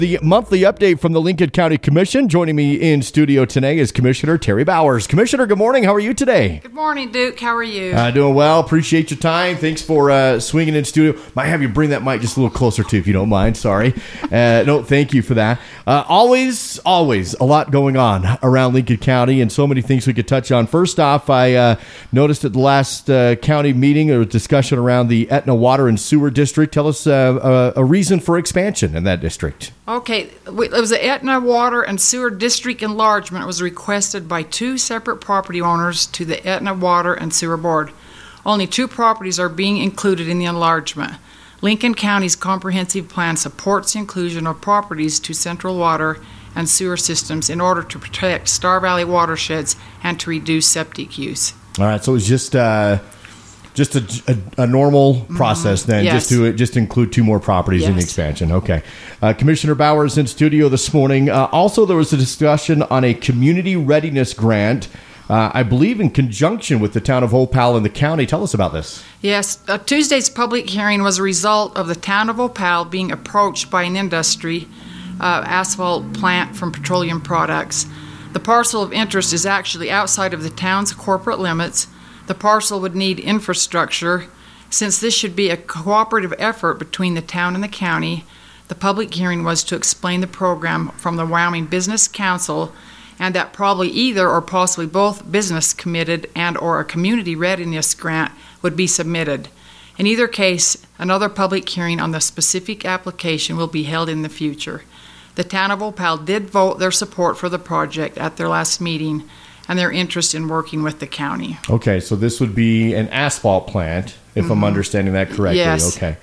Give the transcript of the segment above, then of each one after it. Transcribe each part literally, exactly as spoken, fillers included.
The monthly update from the Lincoln County Commission. Joining me in studio today is Commissioner Terry Bowers. Commissioner, good morning. How are you today? Good morning, Duke. How are you? Uh, doing well. Appreciate your time. Thanks for uh, swinging in studio. Might have you bring that mic just a little closer to, if you don't mind. Sorry. Uh, no, thank you for that. Uh, always, always a lot going on around Lincoln County and so many things we could touch on. First off, I uh, noticed at the last uh, county meeting there was discussion around the Etna Water and Sewer District. Tell us uh, a, a reason for expansion in that district. Okay, it was the Etna Water and Sewer District enlargement. It was requested by two separate property owners to the Etna Water and Sewer Board. Only two properties are being included in the enlargement. Lincoln County's comprehensive plan supports the inclusion of properties to central water and sewer systems in order to protect Star Valley watersheds and to reduce septic use. All right, so it was just uh, just a, a, a normal process then, Yes. just to just include two more properties in the Yes. expansion. Okay. Uh, Commissioner Bowers in studio this morning. Uh, also, there was a discussion on a community readiness grant, uh, I believe in conjunction with the town of Opal and the county. Tell us about this. Yes, uh, Tuesday's public hearing was a result of the town of Opal being approached by an industry uh, asphalt plant from petroleum products. The parcel of interest is actually outside of the town's corporate limits. The parcel would need infrastructure. Since this should be a cooperative effort between the town and the county, the public hearing was to explain the program from the Wyoming Business Council, and that probably either or possibly both business committed and or a community readiness grant would be submitted. In either case, another public hearing on the specific application will be held in the future. The town of Opal did vote their support for the project at their last meeting and their interest in working with the county. Okay, so this would be an asphalt plant, if I'm understanding that correctly. Yes. Okay.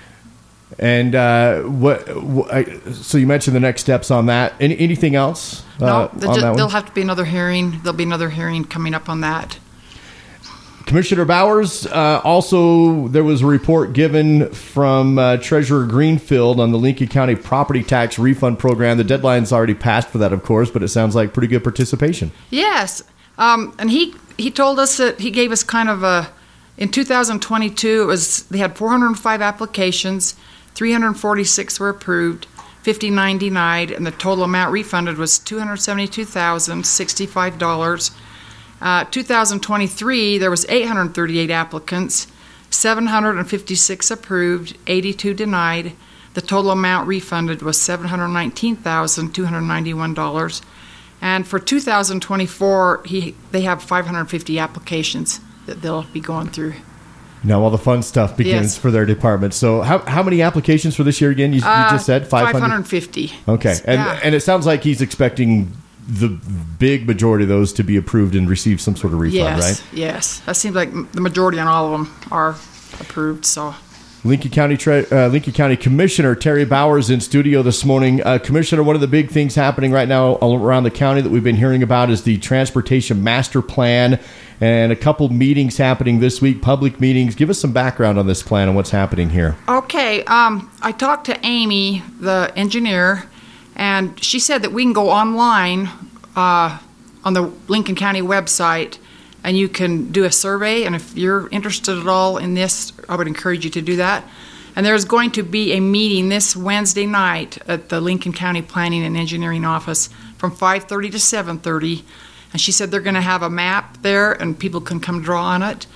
And uh, what, what? I, so you mentioned the next steps on that. Any, anything else? Uh, No, on the, ju- that one? there'll have to be another hearing. There'll be another hearing coming up on that. Commissioner Bowers, uh, also there was a report given from uh, Treasurer Greenfield on the Lincoln County property tax refund program. The deadline's already passed for that, of course, but it sounds like pretty good participation. Yes, um, and he he told us that he gave us kind of a. In two thousand twenty-two, it was they had four hundred five applications, three hundred forty-six were approved, fifty-nine denied, and the total amount refunded was two hundred seventy-two thousand sixty-five dollars. Uh, two thousand twenty-three, there was eight hundred thirty-eight applicants, seven hundred fifty-six approved, eighty-two denied. The total amount refunded was seven hundred nineteen thousand two hundred ninety-one dollars. And for two thousand twenty-four, he they have five hundred fifty applications that they'll be going through. Now all the fun stuff begins Yes. for their department. So how how many applications for this year again? You, you Uh, just said five hundred? five hundred fifty. Okay, and Yeah. and it sounds like he's expecting the big majority of those to be approved and receive some sort of refund, Yes, right? yes. That seems like the majority on all of them are approved, so. Lincoln County Tre- uh, Lincoln County Commissioner Terry Bowers in studio this morning. Uh, Commissioner, one of the big things happening right now all around the county that we've been hearing about is the Transportation Master Plan, and a couple meetings happening this week, public meetings. Give us some background on this plan and what's happening here. Okay, um, I talked to Amy, the engineer, and she said that we can go online uh, on the Lincoln County website and you can do a survey, and if you're interested at all in this, I would encourage you to do that. And there's going to be a meeting this Wednesday night at the Lincoln County Planning and Engineering Office from five thirty to seven thirty. And she said they're going to have a map there and people can come draw on it.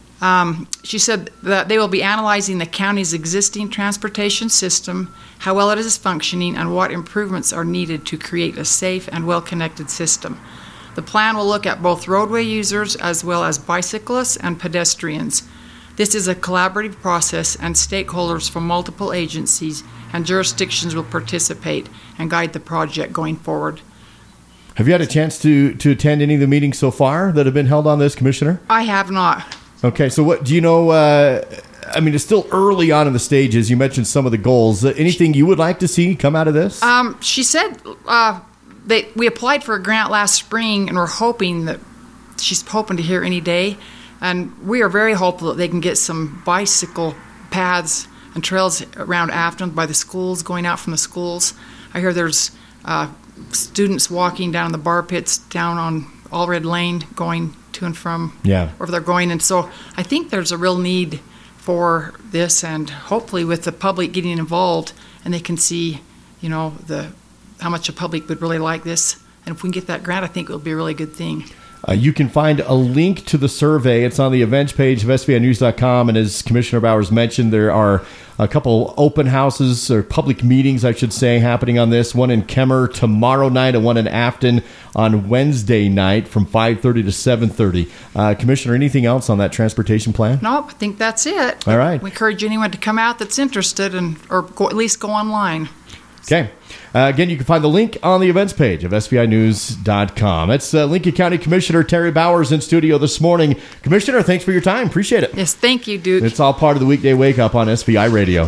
Um, she said that they will be analyzing the county's existing transportation system, how well it is functioning, and what improvements are needed to create a safe and well-connected system. The plan will look at both roadway users as well as bicyclists and pedestrians. This is a collaborative process, and stakeholders from multiple agencies and jurisdictions will participate and guide the project going forward. Have you had a chance to, to attend any of the meetings so far that have been held on this, Commissioner? I have not. Okay, so what do you know? Uh, I mean, it's still early on in the stages. You mentioned some of the goals. Uh, anything you would like to see come out of this? Um, she said uh, they, we applied for a grant last spring, and we're hoping that she's hoping to hear any day. And we are very hopeful that they can get some bicycle paths and trails around Afton by the schools, going out from the schools. I hear there's uh, students walking down the bar pits down on Allred Lane going to and from Yeah. wherever they're going. And so I think there's a real need for this, and hopefully with the public getting involved and they can see you know, the how much the public would really like this. And if we can get that grant, I think it will be a really good thing. Uh, you can find a link to the survey. It's on the events page of S V I news dot com. And as Commissioner Bowers mentioned, there are a couple open houses or public meetings, I should say, happening on this. One in Kemmer tomorrow night and one in Afton on Wednesday night from five thirty to seven thirty. Uh, Commissioner, anything else on that transportation plan? Nope, I think that's it. All right. We encourage anyone to come out that's interested and or go, at least go online. Okay. Uh, again, you can find the link on the events page of S V I news dot com. That's uh, Lincoln County Commissioner Terry Bowers in studio this morning. Commissioner, thanks for your time. Appreciate it. Yes, thank you, Duke. It's all part of the weekday wake up on S V I Radio.